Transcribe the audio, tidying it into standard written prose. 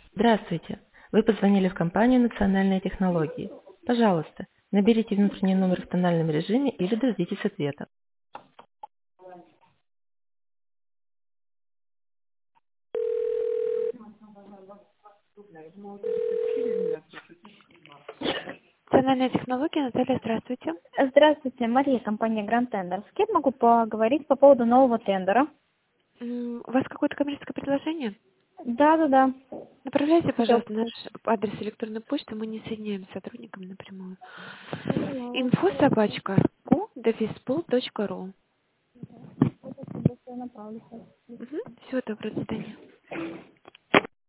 Здравствуйте. Вы позвонили в компанию «Национальные технологии». Пожалуйста, наберите внутренний номер в тональном режиме или дождитесь ответа. Национальные технологии, Наталья, здравствуйте. Здравствуйте, Мария, компания Grand Tender. С кем могу поговорить по поводу нового тендера? У вас какое-то коммерческое предложение? Да. Направляйте, Хотел. пожалуйста, наш адрес электронной почты, мы не соединяем с сотрудниками напрямую. Поняла вас. info@q-pool.ru. Спасибо, что направлю. Всего доброго, до свидания.